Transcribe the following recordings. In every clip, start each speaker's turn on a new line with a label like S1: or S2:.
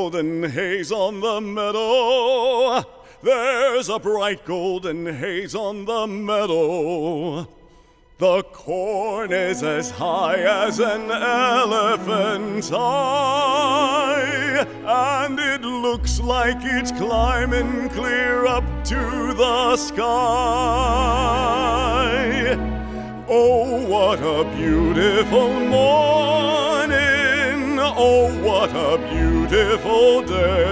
S1: golden haze on the meadow. There's a bright golden haze on the meadow. The corn is as high as an elephant's eye, and it looks like it's climbing clear up to the sky. Oh, what a beautiful morning! Oh, what a beautiful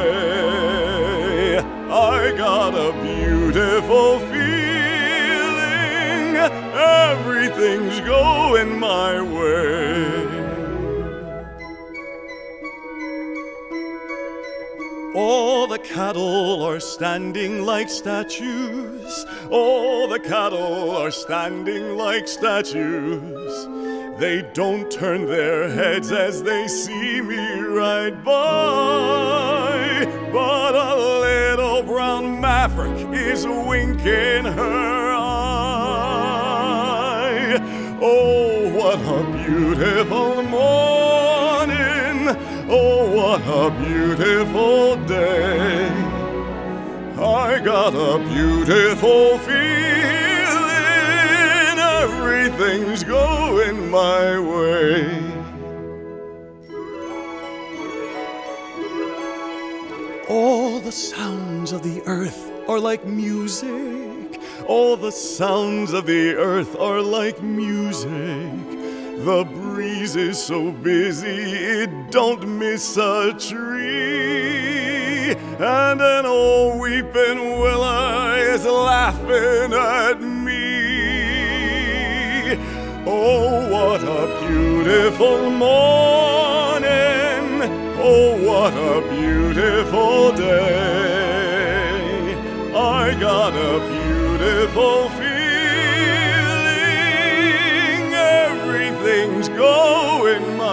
S1: day! I got a beautiful feeling, everything's going my way. All the cattle are standing like statues. All the cattle are standing like statues. They don't turn their heads as they see me ride by. But a little brown maverick is winking her eye. Oh, what a beautiful morning. Oh, what a beautiful day. I got a beautiful feeling, everything's going my way. All the sounds of the earth are like music. All the sounds of the earth are like music. The breeze is so busy it don't miss a tree. And an old weeping willow is laughing at me. Oh, what a beautiful morning. Oh, what a beautiful day. I got a beautiful feeling, everything's going my